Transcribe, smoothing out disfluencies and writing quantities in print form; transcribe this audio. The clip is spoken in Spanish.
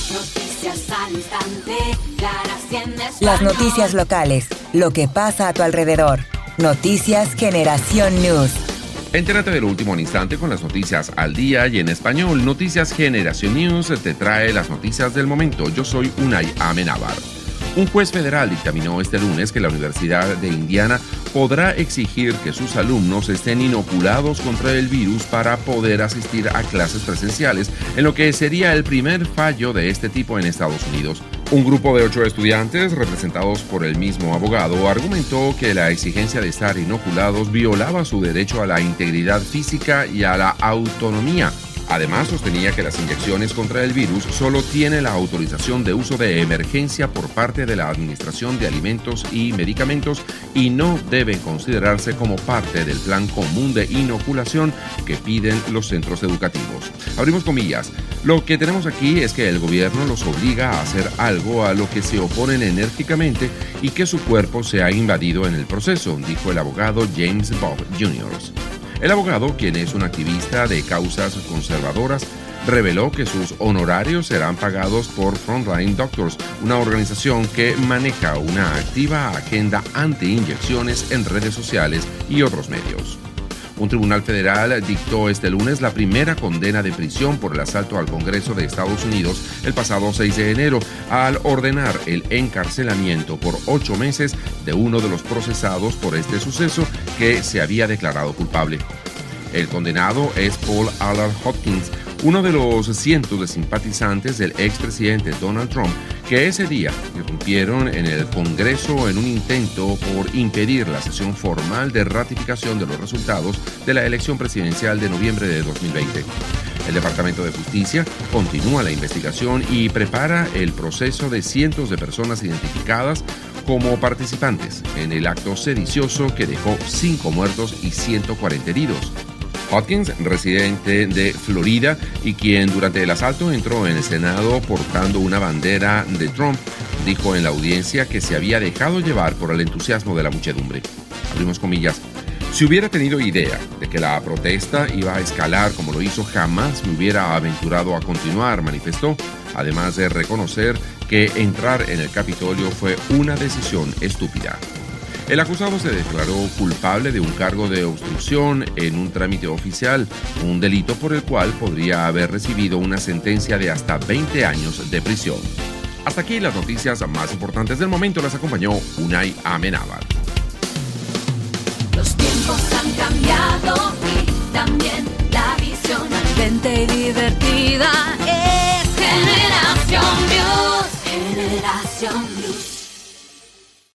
Noticias al instante, claras y en español. Las noticias locales, lo que pasa a tu alrededor. Noticias Generación News. Entérate de lo último al instante con las noticias al día y en español. Noticias Generación News te trae las noticias del momento. Yo soy Unai Amenábar. Un juez federal dictaminó este lunes que la Universidad de Indiana podrá exigir que sus alumnos estén inoculados contra el virus para poder asistir a clases presenciales, en lo que sería el primer fallo de este tipo en Estados Unidos. Un grupo de 8 estudiantes, representados por el mismo abogado, argumentó que la exigencia de estar inoculados violaba su derecho a la integridad física y a la autonomía. Además, sostenía que las inyecciones contra el virus solo tienen la autorización de uso de emergencia por parte de la Administración de Alimentos y Medicamentos y no deben considerarse como parte del plan común de inoculación que piden los centros educativos. Abrimos comillas. Lo que tenemos aquí es que el gobierno los obliga a hacer algo a lo que se oponen enérgicamente y que su cuerpo se ha invadido en el proceso, dijo el abogado James Bob Jr. El abogado, quien es un activista de causas conservadoras, reveló que sus honorarios serán pagados por Frontline Doctors, una organización que maneja una activa agenda anti-inyecciones en redes sociales y otros medios. Un tribunal federal dictó este lunes la primera condena de prisión por el asalto al Congreso de Estados Unidos el pasado 6 de enero, al ordenar el encarcelamiento por 8 meses de uno de los procesados por este suceso que se había declarado culpable. El condenado es Paul Allard Hopkins, uno de los cientos de simpatizantes del expresidente Donald Trump que ese día irrumpieron en el Congreso en un intento por impedir la sesión formal de ratificación de los resultados de la elección presidencial de noviembre de 2020. El Departamento de Justicia continúa la investigación y prepara el proceso de cientos de personas identificadas como participantes en el acto sedicioso que dejó 5 muertos y 140 heridos. Hopkins, residente de Florida y quien durante el asalto entró en el Senado portando una bandera de Trump, dijo en la audiencia que se había dejado llevar por el entusiasmo de la muchedumbre. Abrimos comillas. Si hubiera tenido idea de que la protesta iba a escalar como lo hizo, jamás me hubiera aventurado a continuar, manifestó, además de reconocer que entrar en el Capitolio fue una decisión estúpida. El acusado se declaró culpable de un cargo de obstrucción en un trámite oficial, un delito por el cual podría haber recibido una sentencia de hasta 20 años de prisión. Hasta aquí las noticias más importantes del momento. Las acompañó Unai Amenábar. Los tiempos han cambiado y también la visión. Ardente y divertida es Generación News. Generación News.